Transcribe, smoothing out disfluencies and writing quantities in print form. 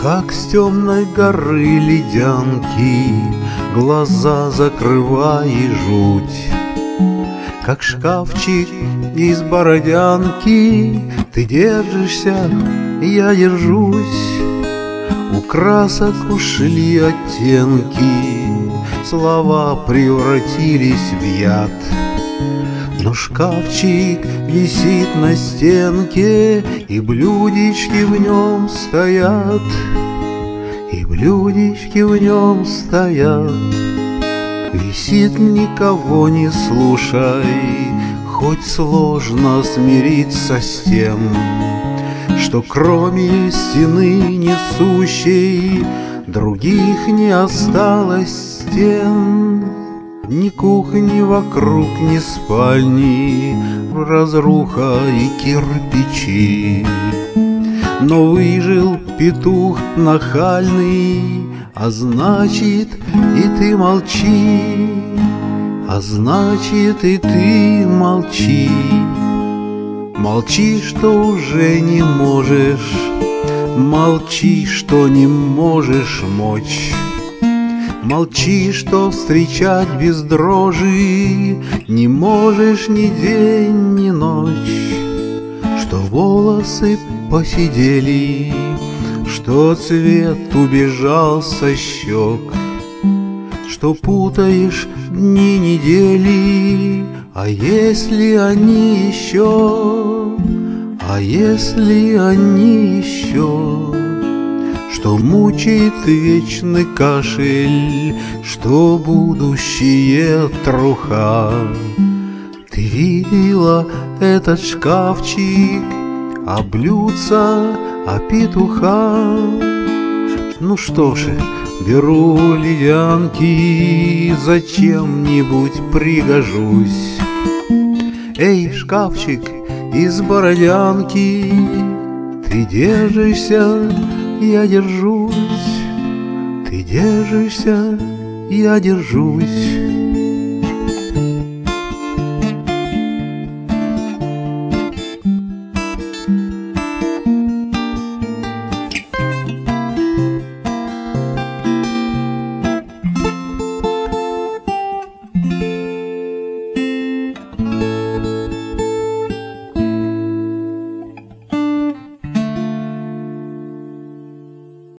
Как с темной горы ледянки глаза закрывай жуть. Как шкафчик из бородянки ты держишься, я держусь. У красок ушли оттенки, слова превратились в яд. Но шкафчик висит на стенке, и блюдечки в нем стоят, и блюдечки в нем стоят. Висит, никого не слушай, хоть сложно смириться с тем, что кроме стены несущей других не осталось стен. Ни кухни вокруг, ни спальни, разруха и кирпичи. Но выжил петух нахальный, а значит и ты молчи, а значит и ты молчи. Молчи, что уже не можешь, молчи, что не можешь мочь. Молчи, что встречать без дрожи не можешь ни день, ни ночь. Что волосы посидели, что цвет убежал со щек, что путаешь дни, недели. А если они еще, а если они еще, что мучает вечный кашель, что будущее труха. Ты видела этот шкафчик, а блюдца, а петуха? Ну что ж, беру ледянки, зачем-нибудь пригожусь. Эй, шкафчик из бородянки, ты держишься, я держусь, ты держишься, я держусь.